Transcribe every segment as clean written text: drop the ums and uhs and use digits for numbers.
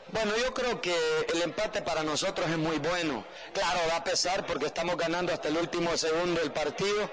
Bueno, yo creo que el empate para nosotros es muy bueno. Claro, va a pesar porque estamos ganando hasta el último segundo el partido.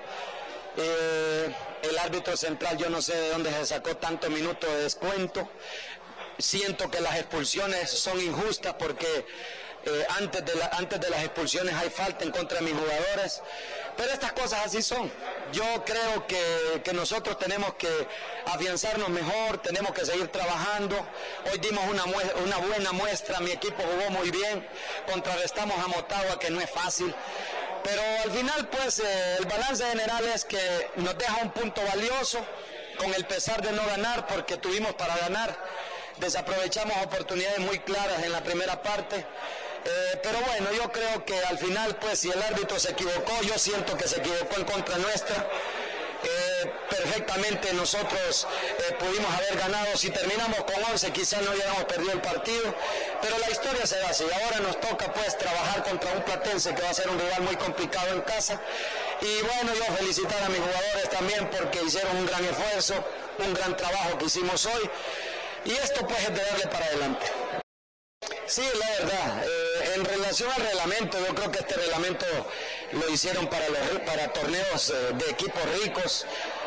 El árbitro central, yo no sé de dónde se sacó tanto minuto de descuento. Siento que las expulsiones son injustas porque antes de las expulsiones hay falta en contra de mis jugadores, pero estas cosas así son. Yo creo que nosotros tenemos que afianzarnos mejor, tenemos que seguir trabajando. Hoy dimos una buena muestra, mi equipo jugó muy bien, contrarrestamos a Motagua, que no es fácil, pero al final pues el balance general es que nos deja un punto valioso, con el pesar de no ganar, porque tuvimos para ganar. Desaprovechamos oportunidades muy claras en la primera parte, pero bueno, yo creo que al final, pues si el árbitro se equivocó, yo siento que se equivocó en contra nuestra. Perfectamente nosotros pudimos haber ganado. Si terminamos con 11 quizás no hubiéramos perdido el partido, pero la historia se da así. Ahora nos toca pues trabajar contra un Platense que va a ser un rival muy complicado en casa, y bueno, yo felicitar a mis jugadores también porque hicieron un gran esfuerzo, un gran trabajo que hicimos hoy, y esto pues es de darle para adelante. Sí, la verdad, en relación al reglamento, yo creo que este reglamento lo hicieron para torneos de equipos ricos.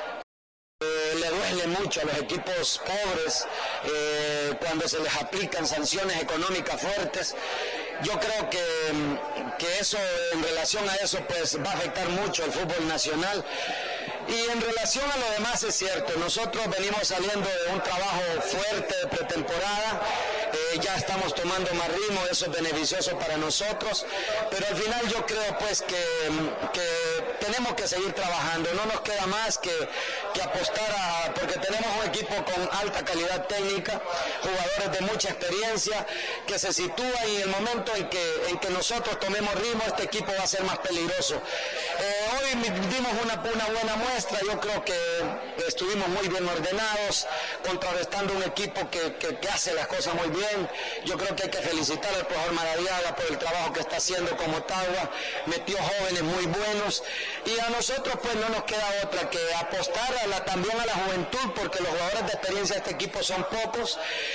Le duele mucho a los equipos pobres cuando se les aplican sanciones económicas fuertes. Yo creo que eso, en relación a eso, pues va a afectar mucho al fútbol nacional. Y en relación a lo demás es cierto, nosotros venimos saliendo de un trabajo fuerte de pretemporada, ya estamos tomando más ritmo, eso es beneficioso para nosotros, pero al final yo creo pues que tenemos que seguir trabajando, no nos queda más que apostar porque tenemos un equipo con alta calidad técnica, jugadores de mucha experiencia, que se sitúa, y en el momento en que nosotros tomemos ritmo, este equipo va a ser más peligroso. Hoy dimos una buena muestra, yo creo que estuvimos muy bien ordenados, contrarrestando un equipo que hace las cosas muy bien. Yo creo que hay que felicitar al profesor Maradiaga por el trabajo que está haciendo con Motagua, metió jóvenes muy buenos, y a nosotros pues no nos queda otra que apostar también a la juventud, porque los jugadores de experiencia de este equipo son pocos,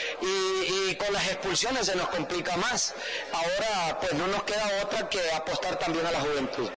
y con las expulsiones se nos complica más. Ahora pues no nos queda otra que apostar también a la juventud.